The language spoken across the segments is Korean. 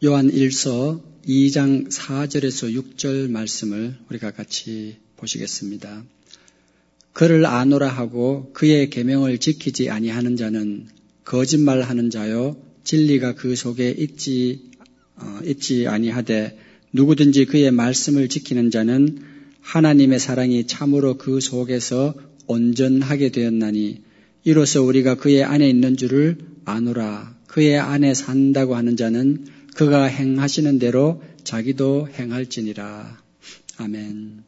요한 1서 2장 4절에서 6절 말씀을 우리가 같이 보시겠습니다. 그를 아노라 하고 그의 계명을 지키지 아니하는 자는 거짓말하는 자요 진리가 그 속에 있지 아니하되 누구든지 그의 말씀을 지키는 자는 하나님의 사랑이 참으로 그 속에서 온전하게 되었나니 이로써 우리가 그의 안에 있는 줄을 아노라. 그의 안에 산다고 하는 자는 그가 행하시는 대로 자기도 행할지니라. 아멘.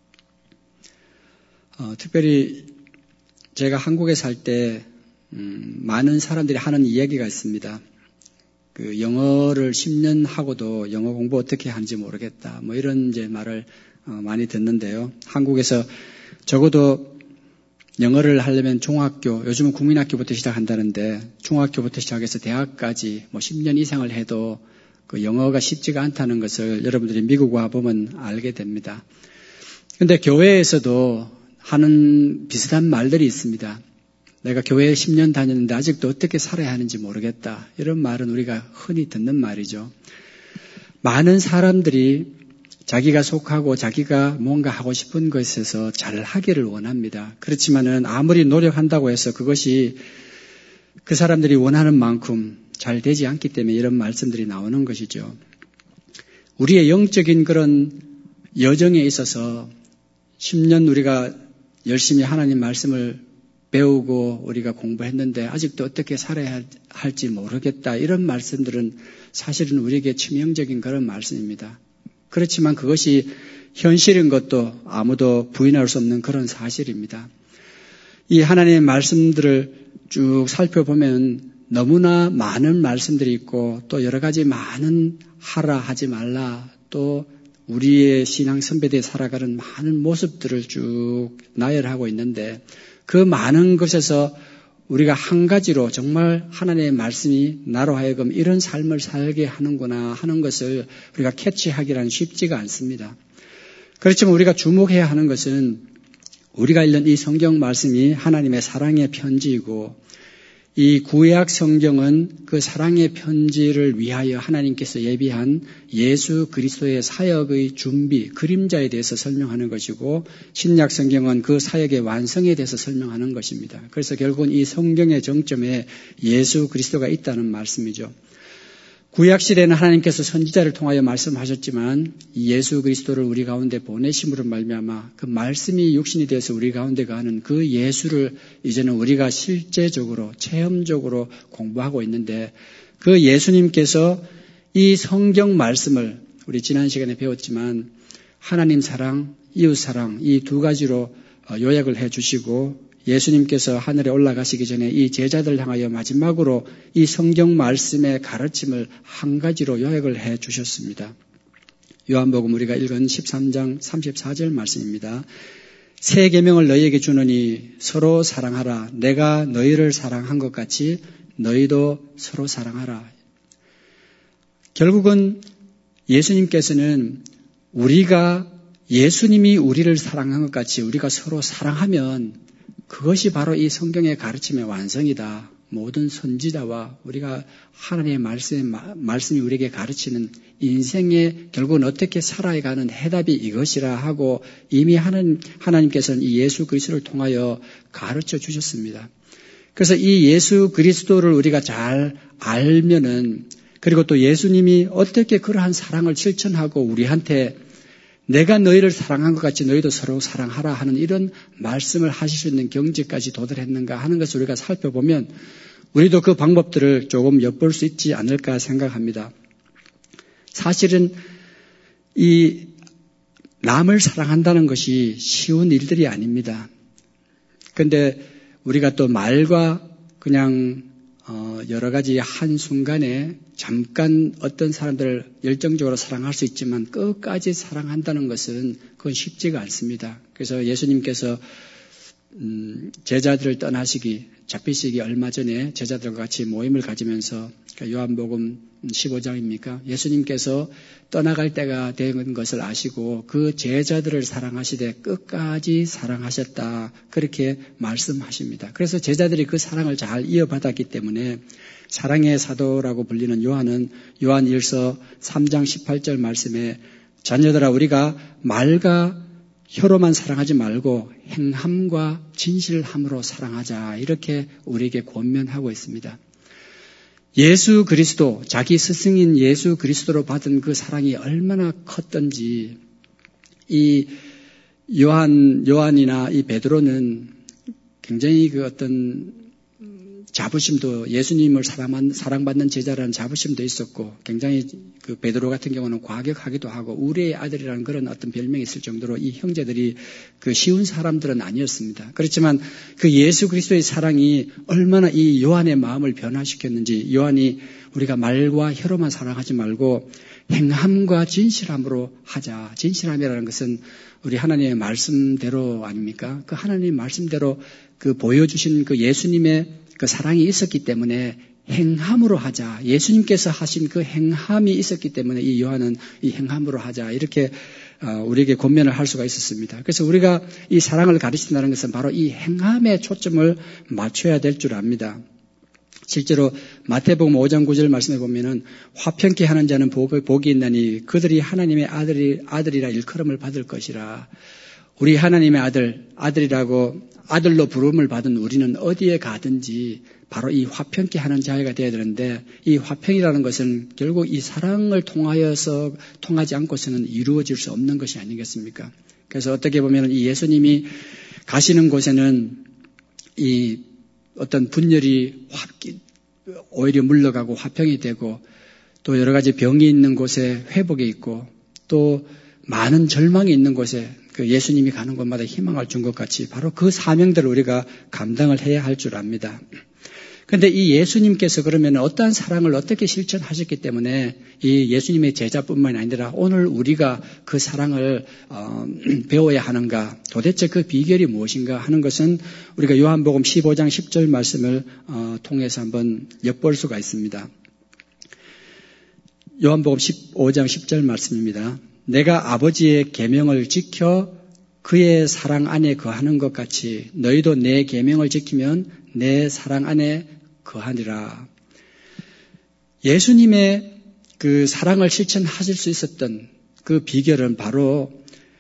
특별히 제가 한국에 살 때 많은 사람들이 하는 이야기가 있습니다. 그 영어를 10년 하고도 영어 공부 어떻게 하는지 모르겠다. 뭐 이런 이제 말을 많이 듣는데요. 한국에서 적어도 영어를 하려면 중학교, 요즘은 국민학교부터 시작한다는데 중학교부터 시작해서 대학까지 뭐 10년 이상을 해도 그 영어가 쉽지가 않다는 것을 여러분들이 미국 와 보면 알게 됩니다. 그런데 교회에서도 하는 비슷한 말들이 있습니다. 내가 교회에 10년 다녔는데 아직도 어떻게 살아야 하는지 모르겠다. 이런 말은 우리가 흔히 듣는 말이죠. 많은 사람들이 자기가 속하고 자기가 뭔가 하고 싶은 것에서 잘 하기를 원합니다. 그렇지만은 아무리 노력한다고 해서 그것이 그 사람들이 원하는 만큼 잘 되지 않기 때문에 이런 말씀들이 나오는 것이죠. 우리의 영적인 그런 여정에 있어서 10년 우리가 열심히 하나님 말씀을 배우고 우리가 공부했는데 아직도 어떻게 살아야 할지 모르겠다. 이런 말씀들은 사실은 우리에게 치명적인 그런 말씀입니다. 그렇지만 그것이 현실인 것도 아무도 부인할 수 없는 그런 사실입니다. 이 하나님의 말씀들을 쭉 살펴보면 너무나 많은 말씀들이 있고 또 여러 가지 많은 하라 하지 말라 또 우리의 신앙 선배들이 살아가는 많은 모습들을 쭉 나열하고 있는데 그 많은 것에서 우리가 한 가지로 정말 하나님의 말씀이 나로 하여금 이런 삶을 살게 하는구나 하는 것을 우리가 캐치하기란 쉽지가 않습니다. 그렇지만 우리가 주목해야 하는 것은 우리가 읽는 이 성경 말씀이 하나님의 사랑의 편지이고 이 구약 성경은 그 사랑의 편지를 위하여 하나님께서 예비한 예수 그리스도의 사역의 준비, 그림자에 대해서 설명하는 것이고 신약 성경은 그 사역의 완성에 대해서 설명하는 것입니다. 그래서 결국은 이 성경의 정점에 예수 그리스도가 있다는 말씀이죠. 구약 시대는 하나님께서 선지자를 통하여 말씀하셨지만 예수 그리스도를 우리 가운데 보내심으로 말미암아 그 말씀이 육신이 되어서 우리 가운데 가는 그 예수를 이제는 우리가 실제적으로 체험적으로 공부하고 있는데 그 예수님께서 이 성경 말씀을 우리 지난 시간에 배웠지만 하나님 사랑, 이웃 사랑 이 두 가지로 요약을 해 주시고 예수님께서 하늘에 올라가시기 전에 이 제자들을 향하여 마지막으로 이 성경 말씀의 가르침을 한 가지로 요약을 해 주셨습니다. 요한복음 우리가 읽은 13장 34절 말씀입니다. 새 계명을 너희에게 주노니 서로 사랑하라. 내가 너희를 사랑한 것 같이 너희도 서로 사랑하라. 결국은 예수님께서는 우리가 예수님이 우리를 사랑한 것 같이 우리가 서로 사랑하면 그것이 바로 이 성경의 가르침의 완성이다. 모든 선지자와 우리가 하나님의 말씀이 우리에게 가르치는 인생의 결국은 어떻게 살아가는 해답이 이것이라 하고 이미 하나님께서는 이 예수 그리스도를 통하여 가르쳐 주셨습니다. 그래서 이 예수 그리스도를 우리가 잘 알면은 그리고 또 예수님이 어떻게 그러한 사랑을 실천하고 우리한테 내가 너희를 사랑한 것 같이 너희도 서로 사랑하라 하는 이런 말씀을 하실 수 있는 경지까지 도달했는가 하는 것을 우리가 살펴보면 우리도 그 방법들을 조금 엿볼 수 있지 않을까 생각합니다. 사실은 이 남을 사랑한다는 것이 쉬운 일들이 아닙니다. 그런데 우리가 또 말과 그냥 여러 가지 한순간에 잠깐 어떤 사람들을 열정적으로 사랑할 수 있지만 끝까지 사랑한다는 것은 그건 쉽지가 않습니다. 그래서 예수님께서 제자들을 잡히시기 얼마 전에 제자들과 같이 모임을 가지면서 요한복음 15장입니까? 예수님께서 떠나갈 때가 된 것을 아시고 그 제자들을 사랑하시되 끝까지 사랑하셨다. 그렇게 말씀하십니다. 그래서 제자들이 그 사랑을 잘 이어받았기 때문에 사랑의 사도라고 불리는 요한은 요한 1서 3장 18절 말씀에 자녀들아 우리가 말과 혀로만 사랑하지 말고 행함과 진실함으로 사랑하자. 이렇게 우리에게 권면하고 있습니다. 예수 그리스도, 자기 스승인 예수 그리스도로 받은 그 사랑이 얼마나 컸던지 이 요한이나 이 베드로는 굉장히 그 어떤 자부심도 예수님을 사랑받는 제자라는 자부심도 있었고 굉장히 그 베드로 같은 경우는 과격하기도 하고 우리의 아들이라는 그런 어떤 별명이 있을 정도로 이 형제들이 그 쉬운 사람들은 아니었습니다. 그렇지만 그 예수 그리스도의 사랑이 얼마나 이 요한의 마음을 변화시켰는지 요한이 우리가 말과 혀로만 사랑하지 말고 행함과 진실함으로 하자. 진실함이라는 것은 우리 하나님의 말씀대로 아닙니까? 그 하나님의 말씀대로 그 보여주신 그 예수님의 그 사랑이 있었기 때문에 행함으로 하자. 예수님께서 하신 그 행함이 있었기 때문에 이 요한은 이 행함으로 하자. 이렇게 우리에게 권면을 할 수가 있었습니다. 그래서 우리가 이 사랑을 가르친다는 것은 바로 이 행함에 초점을 맞춰야 될 줄 압니다. 실제로 마태복음 5장 9절 말씀에 보면은 화평케 하는 자는 복이 있나니 그들이 하나님의 아들이라 일컬음을 받을 것이라. 우리 하나님의 아들이라고 아들로 부름을 받은 우리는 어디에 가든지 바로 이 화평케 하는 자가 되어야 되는데 이 화평이라는 것은 결국 이 사랑을 통하지 않고서는 이루어질 수 없는 것이 아니겠습니까? 그래서 어떻게 보면 이 예수님이 가시는 곳에는 이 어떤 분열이 오히려 물러가고 화평이 되고 또 여러 가지 병이 있는 곳에 회복이 있고 또 많은 절망이 있는 곳에 그 예수님이 가는 곳마다 희망을 준 것 같이 바로 그 사명들을 우리가 감당을 해야 할 줄 압니다. 그런데 이 예수님께서 그러면 어떠한 사랑을 어떻게 실천하셨기 때문에 이 예수님의 제자뿐만이 아니라 오늘 우리가 그 사랑을 배워야 하는가, 도대체 그 비결이 무엇인가 하는 것은 우리가 요한복음 15장 10절 말씀을 통해서 한번 엿볼 수가 있습니다. 요한복음 15장 10절 말씀입니다. 내가 아버지의 계명을 지켜 그의 사랑 안에 거하는 것 같이 너희도 내 계명을 지키면 내 사랑 안에 거하니라. 예수님의 그 사랑을 실천하실 수 있었던 그 비결은 바로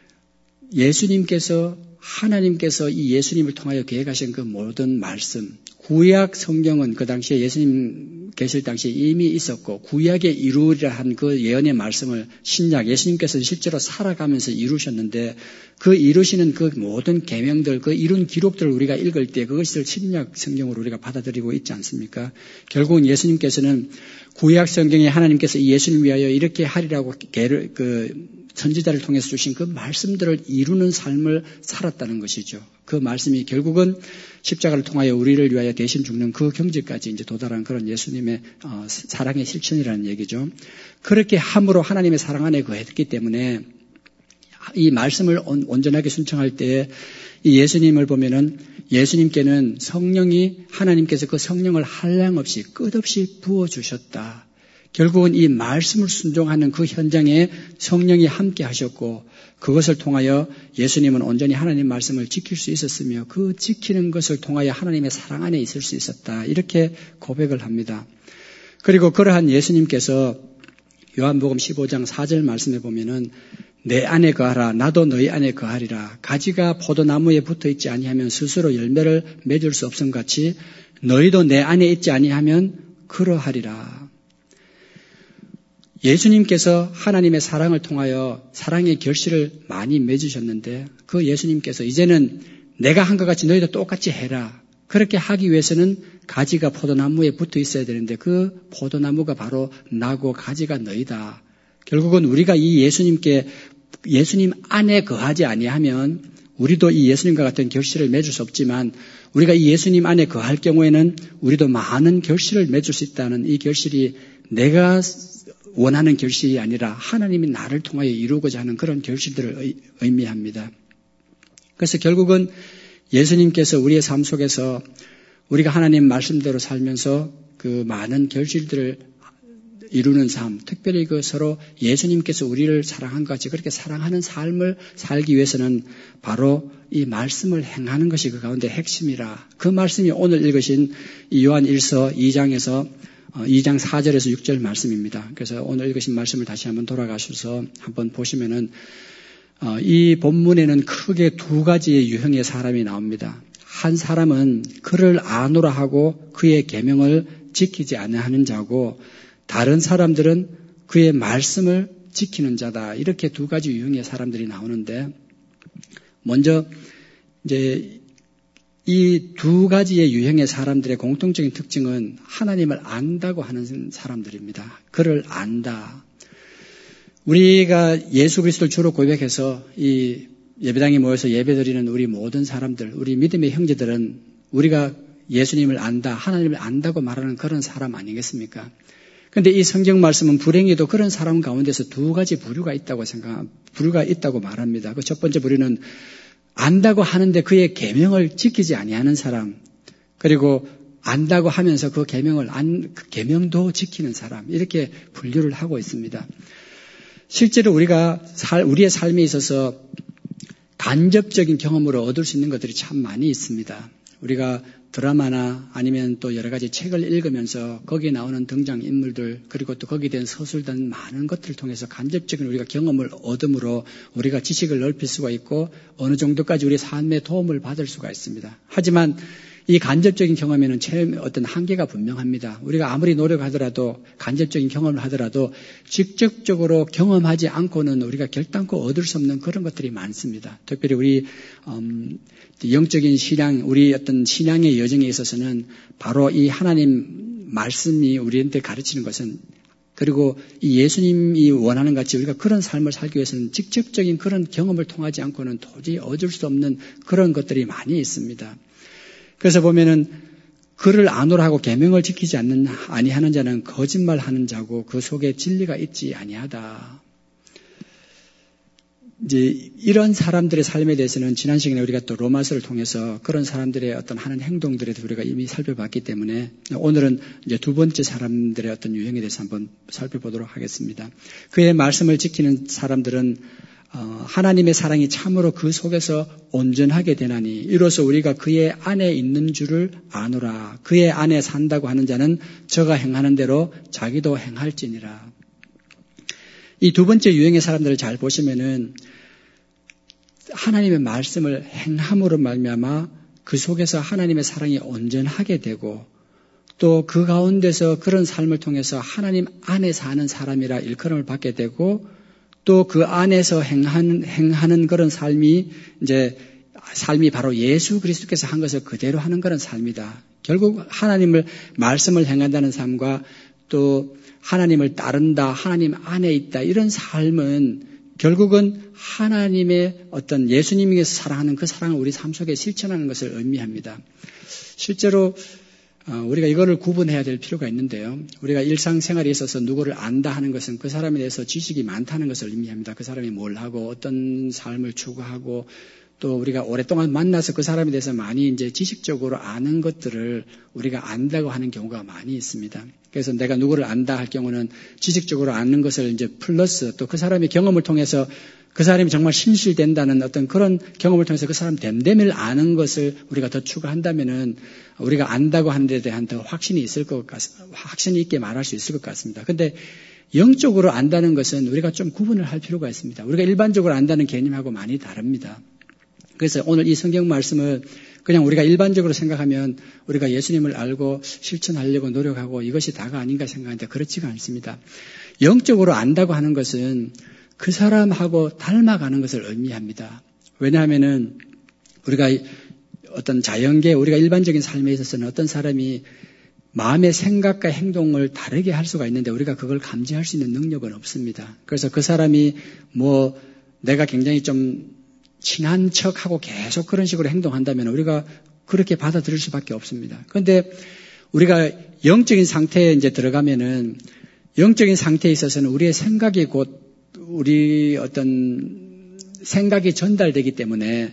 예수님께서 하나님께서 이 예수님을 통하여 계획하신 그 모든 말씀, 구약 성경은 그 당시에 예수님 계실 당시에 이미 있었고 구약에 이루리라 한 그 예언의 말씀을 신약 예수님께서 실제로 살아가면서 이루셨는데 그 이루시는 그 모든 계명들, 그 이룬 기록들을 우리가 읽을 때 그것을 신약 성경으로 우리가 받아들이고 있지 않습니까? 결국은 예수님께서는 구약 성경에 하나님께서 이 예수님 위하여 이렇게 하리라고 선지자를 통해서 주신 그 말씀들을 이루는 삶을 살았다는 것이죠. 그 말씀이 결국은 십자가를 통하여 우리를 위하여 대신 죽는 그 경지까지 이제 도달한 그런 예수님의 사랑의 실천이라는 얘기죠. 그렇게 함으로 하나님의 사랑 안에 거했기 때문에 이 말씀을 온전하게 순종할 때 이 예수님을 보면은 예수님께는 성령이 하나님께서 그 성령을 한량없이 끝없이 부어주셨다. 결국은 이 말씀을 순종하는 그 현장에 성령이 함께 하셨고 그것을 통하여 예수님은 온전히 하나님 말씀을 지킬 수 있었으며 그 지키는 것을 통하여 하나님의 사랑 안에 있을 수 있었다. 이렇게 고백을 합니다. 그리고 그러한 예수님께서 요한복음 15장 4절 말씀에 보면은 내 안에 거하라 나도 너희 안에 거하리라. 가지가 포도나무에 붙어있지 아니하면 스스로 열매를 맺을 수 없음 같이 너희도 내 안에 있지 아니하면 그러하리라. 예수님께서 하나님의 사랑을 통하여 사랑의 결실을 많이 맺으셨는데 그 예수님께서 이제는 내가 한 것 같이 너희도 똑같이 해라. 그렇게 하기 위해서는 가지가 포도나무에 붙어 있어야 되는데 그 포도나무가 바로 나고 가지가 너희다. 결국은 우리가 이 예수님 안에 거하지 아니하면 우리도 이 예수님과 같은 결실을 맺을 수 없지만 우리가 이 예수님 안에 거할 경우에는 우리도 많은 결실을 맺을 수 있다는 이 결실이 내가 원하는 결실이 아니라 하나님이 나를 통하여 이루고자 하는 그런 결실들을 의미합니다. 그래서 결국은 예수님께서 우리의 삶 속에서 우리가 하나님 말씀대로 살면서 그 많은 결실들을 이루는 삶, 특별히 그 서로 예수님께서 우리를 사랑한 것 같이 그렇게 사랑하는 삶을 살기 위해서는 바로 이 말씀을 행하는 것이 그 가운데 핵심이라. 그 말씀이 오늘 읽으신 이 요한 1서 2장에서 2장 4절에서 6절 말씀입니다. 그래서 오늘 읽으신 말씀을 다시 한번 돌아가셔서 한번 보시면은 이 본문에는 크게 두 가지의 유형의 사람이 나옵니다. 한 사람은 그를 아노라 하고 그의 계명을 지키지 아니하는 자고 다른 사람들은 그의 말씀을 지키는 자다. 이렇게 두 가지 유형의 사람들이 나오는데 먼저 이제 이 두 가지의 유형의 사람들의 공통적인 특징은 하나님을 안다고 하는 사람들입니다. 그를 안다. 우리가 예수 그리스도를 주로 고백해서 이 예배당에 모여서 예배드리는 우리 모든 사람들, 우리 믿음의 형제들은 우리가 예수님을 안다, 하나님을 안다고 말하는 그런 사람 아니겠습니까? 그런데 이 성경 말씀은 불행히도 그런 사람 가운데서 두 가지 부류가 있다고 말합니다. 그 첫 번째 부류는 안다고 하는데 그의 계명을 지키지 아니하는 사람, 그리고 안다고 하면서 그 계명도 지키는 사람, 이렇게 분류를 하고 있습니다. 실제로 우리가 우리의 삶에 있어서 간접적인 경험으로 얻을 수 있는 것들이 참 많이 있습니다. 우리가 드라마나 아니면 또 여러 가지 책을 읽으면서 거기에 나오는 등장인물들 그리고 또 거기에 대한 서술 등 많은 것들을 통해서 간접적인 우리가 경험을 얻음으로 우리가 지식을 넓힐 수가 있고 어느 정도까지 우리의 삶에 도움을 받을 수가 있습니다. 하지만 이 간접적인 경험에는 어떤 한계가 분명합니다. 우리가 아무리 노력하더라도 간접적인 경험을 하더라도 직접적으로 경험하지 않고는 우리가 결단코 얻을 수 없는 그런 것들이 많습니다. 특별히 우리 영적인 신앙, 우리 어떤 신앙의 여정에 있어서는 바로 이 하나님 말씀이 우리한테 가르치는 것은 그리고 이 예수님이 원하는 같이 우리가 그런 삶을 살기 위해서는 직접적인 그런 경험을 통하지 않고는 도저히 얻을 수 없는 그런 것들이 많이 있습니다. 그래서 보면은 그를 아노라 하고 계명을 지키지 아니하는 자는 거짓말하는 자고 그 속에 진리가 있지 아니하다. 이제 이런 사람들의 삶에 대해서는 지난 시간에 우리가 또 로마서를 통해서 그런 사람들의 어떤 하는 행동들에 대해서 우리가 이미 살펴봤기 때문에 오늘은 이제 두 번째 사람들의 어떤 유형에 대해서 한번 살펴보도록 하겠습니다. 그의 말씀을 지키는 사람들은 하나님의 사랑이 참으로 그 속에서 온전하게 되나니 이로써 우리가 그의 안에 있는 줄을 아노라. 그의 안에 산다고 하는 자는 저가 행하는 대로 자기도 행할지니라. 이 두 번째 유형의 사람들을 잘 보시면은 하나님의 말씀을 행함으로 말미암아 그 속에서 하나님의 사랑이 온전하게 되고 또 그 가운데서 그런 삶을 통해서 하나님 안에 사는 사람이라 일컬음을 받게 되고 또 그 안에서 행하는 그런 삶이 바로 예수 그리스도께서 한 것을 그대로 하는 그런 삶이다. 결국 하나님을 말씀을 행한다는 삶과 또 하나님을 따른다, 하나님 안에 있다 이런 삶은 결국은 하나님의 어떤 예수님께서 사랑하는 그 사랑을 우리 삶 속에 실천하는 것을 의미합니다. 실제로 우리가 이거를 구분해야 될 필요가 있는데요. 우리가 일상생활에 있어서 누구를 안다 하는 것은 그 사람에 대해서 지식이 많다는 것을 의미합니다. 그 사람이 뭘 하고 어떤 삶을 추구하고 또 우리가 오랫동안 만나서 그 사람에 대해서 많이 이제 지식적으로 아는 것들을 우리가 안다고 하는 경우가 많이 있습니다. 그래서 내가 누구를 안다 할 경우는 지식적으로 아는 것을 이제 플러스 또 그 사람의 경험을 통해서 그 사람이 정말 신실된다는 어떤 그런 경험을 통해서 그 사람 됨됨이를 아는 것을 우리가 더 추가한다면은 우리가 안다고 하는 데 대한 더 확신이 있게 말할 수 있을 것 같습니다. 근데 영적으로 안다는 것은 우리가 좀 구분을 할 필요가 있습니다. 우리가 일반적으로 안다는 개념하고 많이 다릅니다. 그래서 오늘 이 성경 말씀을 그냥 우리가 일반적으로 생각하면 우리가 예수님을 알고 실천하려고 노력하고 이것이 다가 아닌가 생각하는데 그렇지가 않습니다. 영적으로 안다고 하는 것은 그 사람하고 닮아가는 것을 의미합니다. 왜냐하면은 우리가 어떤 자연계, 우리가 일반적인 삶에 있어서는 어떤 사람이 마음의 생각과 행동을 다르게 할 수가 있는데 우리가 그걸 감지할 수 있는 능력은 없습니다. 그래서 그 사람이 내가 굉장히 좀 친한 척하고 계속 그런 식으로 행동한다면 우리가 그렇게 받아들일 수밖에 없습니다. 그런데 우리가 영적인 상태에 이제 들어가면은 영적인 상태에 있어서는 우리의 생각이 곧 우리 어떤 생각이 전달되기 때문에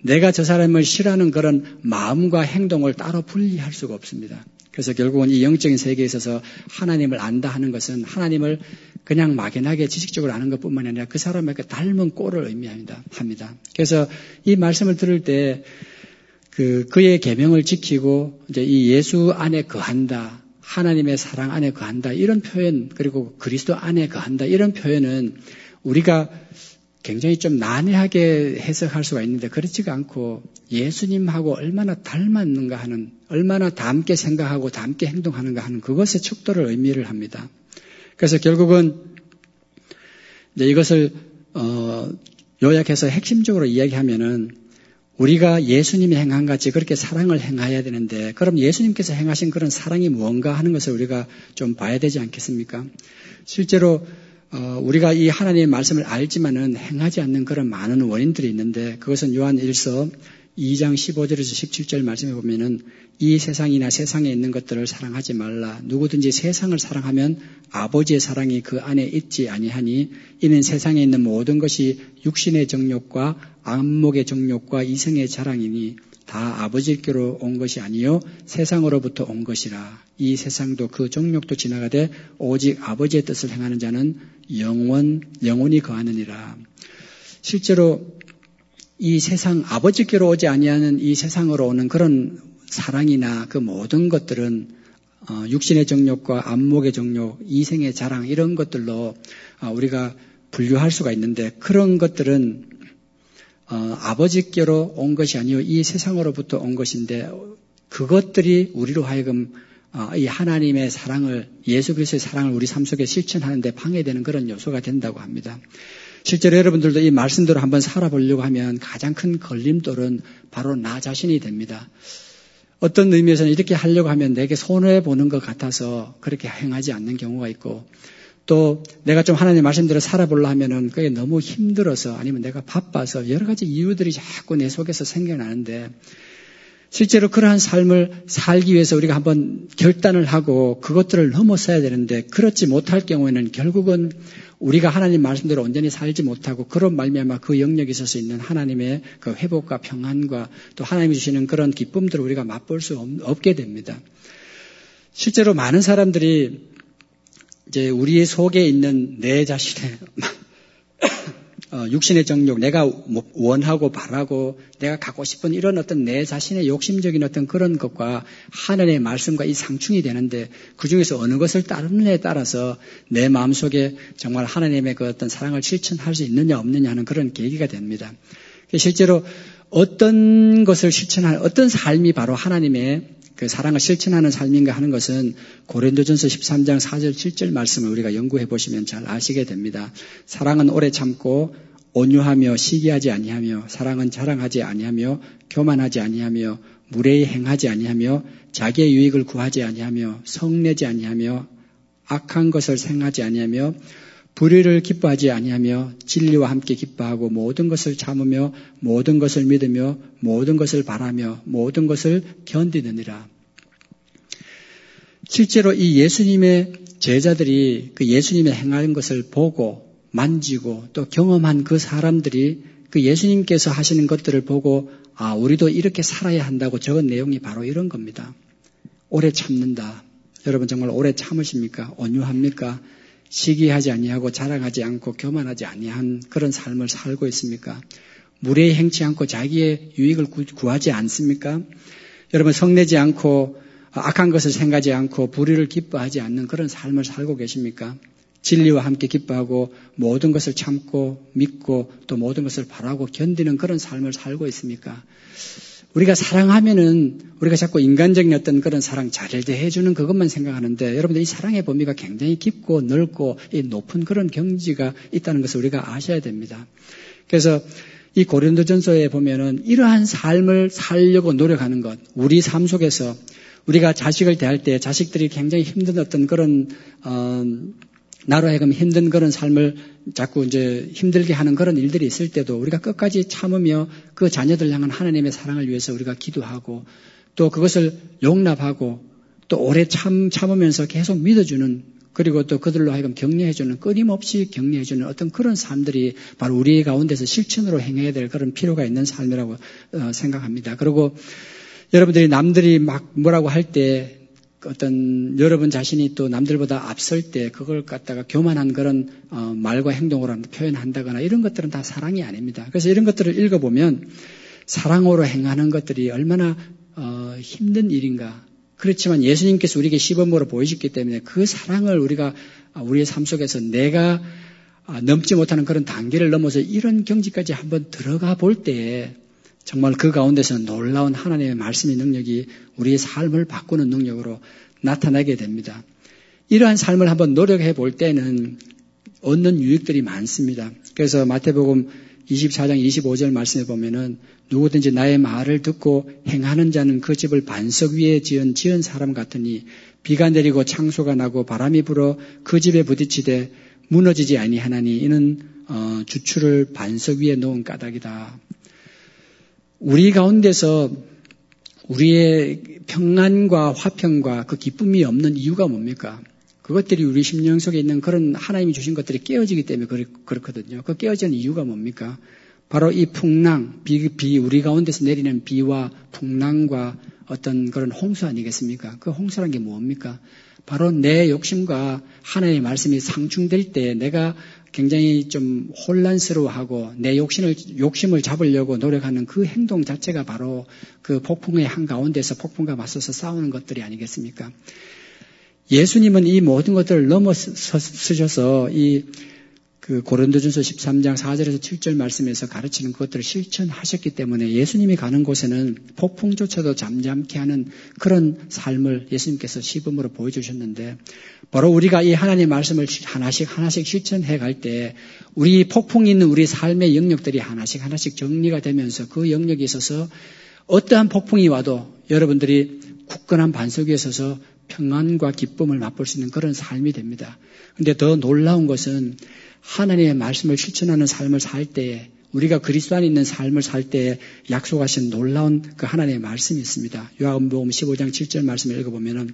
내가 저 사람을 싫어하는 그런 마음과 행동을 따로 분리할 수가 없습니다. 그래서 결국은 이 영적인 세계에 있어서 하나님을 안다 하는 것은 하나님을 그냥 막연하게 지식적으로 아는 것뿐만 아니라 그 사람에게 닮은 꼴을 의미합니다. 그래서 이 말씀을 들을 때 그의 계명을 지키고 이제 이 예수 안에 거한다, 하나님의 사랑 안에 거한다 이런 표현, 그리고 그리스도 안에 거한다 이런 표현은 우리가 굉장히 좀 난해하게 해석할 수가 있는데 그렇지가 않고 예수님하고 얼마나 닮았는가 하는, 얼마나 닮게 생각하고 닮게 행동하는가 하는 그것의 척도를 의미를 합니다. 그래서 결국은 이제 이것을 요약해서 핵심적으로 이야기하면은 우리가 예수님이 행한 같이 그렇게 사랑을 행해야 되는데 그럼 예수님께서 행하신 그런 사랑이 무언가 하는 것을 우리가 좀 봐야 되지 않겠습니까? 실제로 우리가 이 하나님의 말씀을 알지만은 행하지 않는 그런 많은 원인들이 있는데 그것은 요한 1서 2장 15절에서 17절 말씀에 보면은 이 세상이나 세상에 있는 것들을 사랑하지 말라. 누구든지 세상을 사랑하면 아버지의 사랑이 그 안에 있지 아니하니 이는 세상에 있는 모든 것이 육신의 정욕과 안목의 정욕과 이성의 자랑이니 다 아버지께로 온 것이 아니요 세상으로부터 온 것이라. 이 세상도 그 정욕도 지나가되 오직 아버지의 뜻을 행하는 자는 영원히 거하느니라. 실제로 이 세상 아버지께로 오지 아니하는 이 세상으로 오는 그런 사랑이나 그 모든 것들은 육신의 정욕과 안목의 정욕, 이생의 자랑 이런 것들로 우리가 분류할 수가 있는데 그런 것들은 아버지께로 온 것이 아니요 이 세상으로부터 온 것인데 그것들이 우리로 하여금 이 하나님의 사랑을, 예수 그리스도의 사랑을 우리 삶 속에 실천하는데 방해되는 그런 요소가 된다고 합니다. 실제로 여러분들도 이 말씀대로 한번 살아보려고 하면 가장 큰 걸림돌은 바로 나 자신이 됩니다. 어떤 의미에서는 이렇게 하려고 하면 내게 손해보는 것 같아서 그렇게 행하지 않는 경우가 있고 또 내가 좀 하나님의 말씀대로 살아보려 하면은 그게 너무 힘들어서 아니면 내가 바빠서 여러 가지 이유들이 자꾸 내 속에서 생겨나는데 실제로 그러한 삶을 살기 위해서 우리가 한번 결단을 하고 그것들을 넘어서야 되는데 그렇지 못할 경우에는 결국은 우리가 하나님 말씀대로 온전히 살지 못하고 그런 말미암아 그 영역에 있어서 있는 하나님의 그 회복과 평안과 또 하나님이 주시는 그런 기쁨들을 우리가 맛볼 수 없게 됩니다. 실제로 많은 사람들이 이제 우리 속에 있는 내 자신의 육신의 정욕, 내가 원하고 바라고 내가 갖고 싶은 이런 어떤 내 자신의 욕심적인 어떤 그런 것과 하나님의 말씀과 이 상충이 되는데 그중에서 어느 것을 따르느냐에 따라서 내 마음속에 정말 하나님의 그 어떤 사랑을 실천할 수 있느냐 없느냐 하는 그런 계기가 됩니다. 실제로 어떤 것을 실천하는 어떤 삶이 바로 하나님의 그 사랑을 실천하는 삶인가 하는 것은 고린도전서 13장 4절 7절 말씀을 우리가 연구해 보시면 잘 아시게 됩니다. 사랑은 오래 참고 온유하며 시기하지 아니하며 사랑은 자랑하지 아니하며 교만하지 아니하며 무례히 행하지 아니하며 자기의 유익을 구하지 아니하며 성내지 아니하며 악한 것을 생하지 아니하며 불의를 기뻐하지 아니하며 진리와 함께 기뻐하고 모든 것을 참으며 모든 것을 믿으며 모든 것을 바라며 모든 것을 견디느니라. 실제로 이 예수님의 제자들이 그 예수님의 행하는 것을 보고 만지고 또 경험한 그 사람들이 그 예수님께서 하시는 것들을 보고 우리도 이렇게 살아야 한다고 적은 내용이 바로 이런 겁니다. 오래 참는다. 여러분 정말 오래 참으십니까? 온유합니까? 시기하지 아니하고 자랑하지 않고 교만하지 아니한 그런 삶을 살고 있습니까? 무례히 행치 않고 자기의 유익을 구하지 않습니까? 여러분 성내지 않고 악한 것을 생각하지 않고 불의를 기뻐하지 않는 그런 삶을 살고 계십니까? 진리와 함께 기뻐하고 모든 것을 참고 믿고 또 모든 것을 바라고 견디는 그런 삶을 살고 있습니까? 우리가 사랑하면은 우리가 자꾸 인간적인 어떤 그런 사랑 잘 대해주는 그것만 생각하는데 여러분들 이 사랑의 범위가 굉장히 깊고 넓고 이 높은 그런 경지가 있다는 것을 우리가 아셔야 됩니다. 그래서 이 고린도전서에 보면은 이러한 삶을 살려고 노력하는 것, 우리 삶 속에서 우리가 자식을 대할 때 자식들이 굉장히 힘든 어떤 그런 나로 하여금 힘든 그런 삶을 자꾸 이제 힘들게 하는 그런 일들이 있을 때도 우리가 끝까지 참으며 그 자녀들 향한 하나님의 사랑을 위해서 우리가 기도하고 또 그것을 용납하고 또 오래 참으면서 계속 믿어주는 그리고 또 그들로 하여금 격려해주는, 끊임없이 격려해주는 어떤 그런 삶들이 바로 우리 가운데서 실천으로 행해야 될 그런 필요가 있는 삶이라고 생각합니다. 그리고 여러분들이 남들이 막 뭐라고 할 때 어떤 여러분 자신이 또 남들보다 앞설 때 그걸 갖다가 교만한 그런 말과 행동으로 표현한다거나 이런 것들은 다 사랑이 아닙니다. 그래서 이런 것들을 읽어보면 사랑으로 행하는 것들이 얼마나 힘든 일인가. 그렇지만 예수님께서 우리에게 시범으로 보여주셨기 때문에 그 사랑을 우리가 우리의 삶 속에서 내가 넘지 못하는 그런 단계를 넘어서 이런 경지까지 한번 들어가 볼 때에 정말 그 가운데서 놀라운 하나님의 말씀의 능력이 우리의 삶을 바꾸는 능력으로 나타나게 됩니다. 이러한 삶을 한번 노력해 볼 때는 얻는 유익들이 많습니다. 그래서 마태복음 24장 25절 말씀에 보면은 누구든지 나의 말을 듣고 행하는 자는 그 집을 반석 위에 지은 사람 같으니 비가 내리고 창소가 나고 바람이 불어 그 집에 부딪히되 무너지지 아니하나니 이는 주추를 반석 위에 놓은 까닭이다. 우리 가운데서 우리의 평안과 화평과 그 기쁨이 없는 이유가 뭡니까? 그것들이 우리 심령 속에 있는 그런 하나님이 주신 것들이 깨어지기 때문에 그렇거든요. 그 깨어지는 이유가 뭡니까? 바로 이 풍랑, 우리 가운데서 내리는 비와 풍랑과 어떤 그런 홍수 아니겠습니까? 그 홍수란 게 뭡니까? 바로 내 욕심과 하나님의 말씀이 상충될 때 내가 굉장히 좀 혼란스러워하고 내 욕심을 잡으려고 노력하는 그 행동 자체가 바로 그 폭풍의 한가운데서 폭풍과 맞서서 싸우는 것들이 아니겠습니까? 예수님은 이 모든 것들을 넘어서셔서 그 고린도전서 13장 4절에서 7절 말씀에서 가르치는 그것들을 실천하셨기 때문에 예수님이 가는 곳에는 폭풍조차도 잠잠케 하는 그런 삶을 예수님께서 시범으로 보여주셨는데 바로 우리가 이 하나님의 말씀을 하나씩 실천해 갈 때 우리 폭풍이 있는 우리 삶의 영역들이 하나씩 정리가 되면서 그 영역에 있어서 어떠한 폭풍이 와도 여러분들이 굳건한 반석 위에 서서 평안과 기쁨을 맛볼 수 있는 그런 삶이 됩니다. 그런데 더 놀라운 것은 하나님의 말씀을 실천하는 삶을 살 때에 우리가 그리스도 안에 있는 삶을 살 때에 약속하신 놀라운 그 하나님의 말씀이 있습니다. 요한복음 15장 7절 말씀을 읽어보면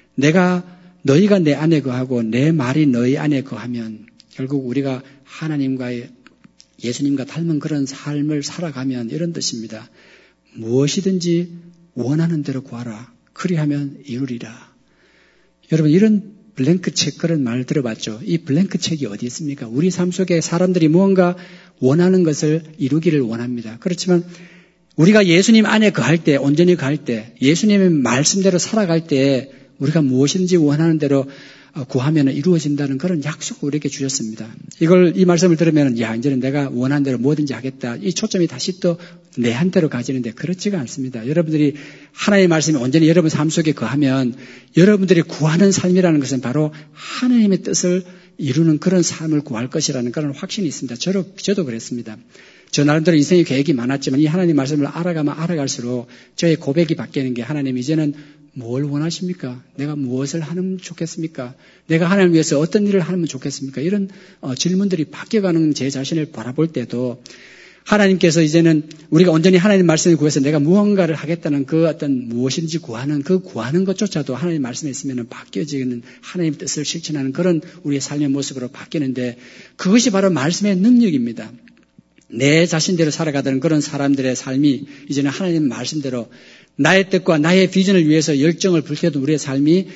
너희가 내 안에 거하고 내 말이 너희 안에 거하면 결국 우리가 하나님과의 예수님과 닮은 그런 삶을 살아가면 이런 뜻입니다. 무엇이든지 원하는 대로 구하라. 그리하면 이루리라. 여러분 이런 블랭크 책 그런 말 들어봤죠? 이 블랭크 책이 어디 있습니까? 우리 삶 속에 사람들이 무언가 원하는 것을 이루기를 원합니다. 그렇지만 우리가 예수님 안에 거할 때, 온전히 거할 때, 예수님의 말씀대로 살아갈 때 우리가 무엇인지 원하는 대로 구하면 이루어진다는 그런 약속을 우리에게 주셨습니다. 이 말씀을 들으면 이제는 내가 원하는 대로 뭐든지 하겠다. 이 초점이 다시 또 내한테로 가지는데 그렇지가 않습니다. 여러분들이 하나님의 말씀이 온전히 여러분 삶 속에 거하면 여러분들이 구하는 삶이라는 것은 바로 하나님의 뜻을 이루는 그런 삶을 구할 것이라는 그런 확신이 있습니다. 저도 그랬습니다. 저 나름대로 인생의 계획이 많았지만 이 하나님의 말씀을 알아가면 알아갈수록 저의 고백이 바뀌는 게 하나님 이제는 뭘 원하십니까? 내가 무엇을 하면 좋겠습니까? 내가 하나님을 위해서 어떤 일을 하면 좋겠습니까? 이런 질문들이 바뀌어가는 제 자신을 바라볼 때도 하나님께서 이제는 우리가 온전히 하나님 말씀을 구해서 내가 무언가를 하겠다는 그 어떤 무엇인지 구하는 것조차도 하나님 말씀에 있으면 바뀌어지는 하나님의 뜻을 실천하는 그런 우리의 삶의 모습으로 바뀌는데 그것이 바로 말씀의 능력입니다. 내 자신대로 살아가던 그런 사람들의 삶이 이제는 하나님 말씀대로 나의 뜻과 나의 비전을 위해서 열정을 불태우던 우리의 삶이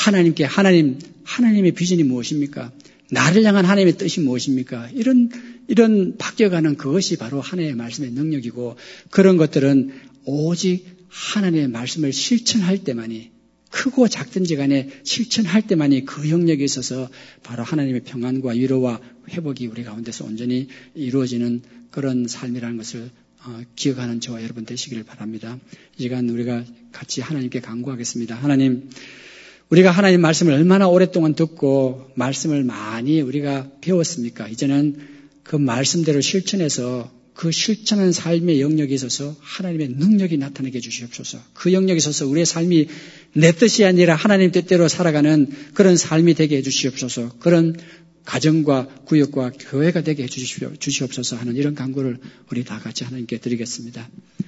하나님의 비전이 무엇입니까? 나를 향한 하나님의 뜻이 무엇입니까? 이런 바뀌어가는 그것이 바로 하나님의 말씀의 능력이고 그런 것들은 오직 하나님의 말씀을 실천할 때만이 크고 작든지 간에 실천할 때만이 그 영역에 있어서 바로 하나님의 평안과 위로와 회복이 우리 가운데서 온전히 이루어지는 그런 삶이라는 것을 기억하는 저와 여러분 되시기를 바랍니다. 이 시간 우리가 같이 하나님께 간구하겠습니다. 하나님, 우리가 하나님 말씀을 얼마나 오랫동안 듣고 말씀을 많이 우리가 배웠습니까? 이제는 그 말씀대로 실천해서 그 실천하는 삶의 영역에 있어서 하나님의 능력이 나타나게 해주시옵소서. 그 영역에 있어서 우리의 삶이 내 뜻이 아니라 하나님 뜻대로 살아가는 그런 삶이 되게 해주시옵소서. 그런 가정과 구역과 교회가 되게 해주시옵소서 하는 이런 간구를 우리 다 같이 하나님께 드리겠습니다.